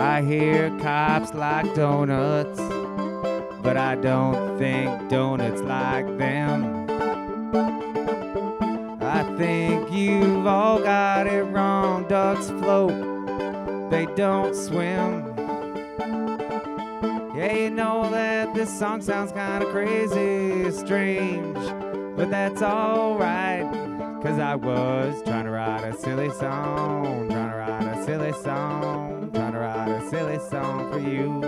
I hear cops like donuts, but I don't think donuts like them. I think you've all got it wrong. Ducks float, they don't swim. Yeah, you know that this song sounds kind of crazy, strange, but that's alright, 'cause I was trying to write a silly song, trying to write a silly song, trying to write a silly song for you.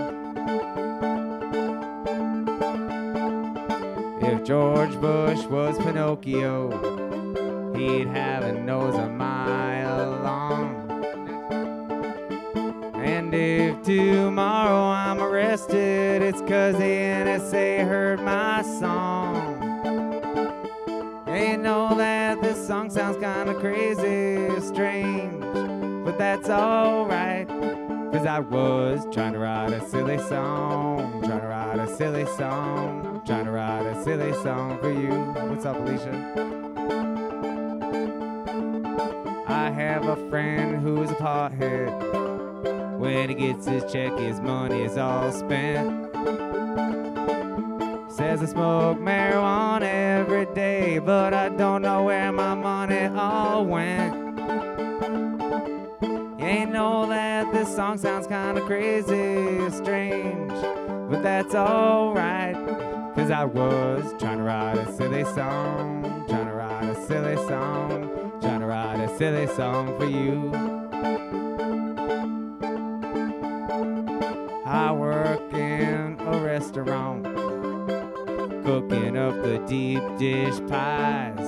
If George Bush was Pinocchio, he'd have a nose a mile long. And if tomorrow I'm arrested, it's 'cause the NSA heard my song. And you know that this song sounds kinda crazy, strange, but that's alright, 'cause I was trying to write a silly song, trying to write a silly song, trying to write a silly song for you. What's up, Alicia? I have a friend who's a pothead. When he gets his check, his money is all spent. Says I smoke marijuana every day, but I don't know where my money all went. You know that this song sounds kinda crazy, strange, but that's alright, 'cause I was trying to write a silly song, trying to write a silly song, trying to write a silly song for you. I work in a restaurant, cooking up the deep dish pies.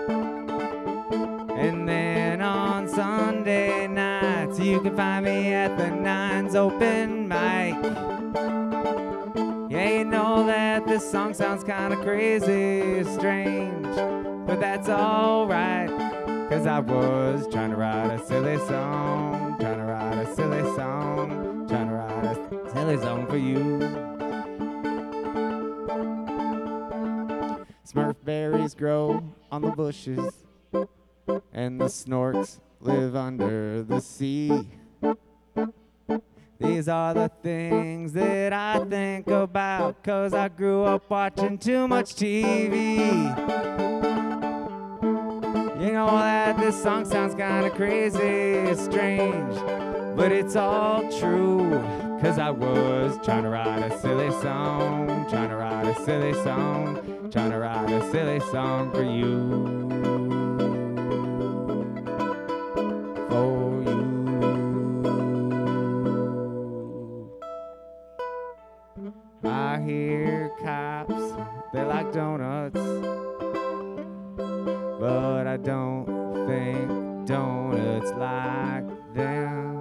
And then on Sunday nights, you can find me at the Nines open mic. Yeah, you know that this song sounds kinda crazy, strange, but that's alright, 'cause I was trying to write a silly song, trying to write a silly song, trying to write a silly song for you. Smurf berries grow on the bushes, and the snorks live under the sea. These are the things that I think about, 'cause I grew up watching too much TV. You know that this song sounds kinda crazy, strange, but it's all true, 'cause I was trying to write a silly song, trying to write a silly song, trying to write a silly song for you. For you. I hear cops, they like donuts, but I don't think donuts like them.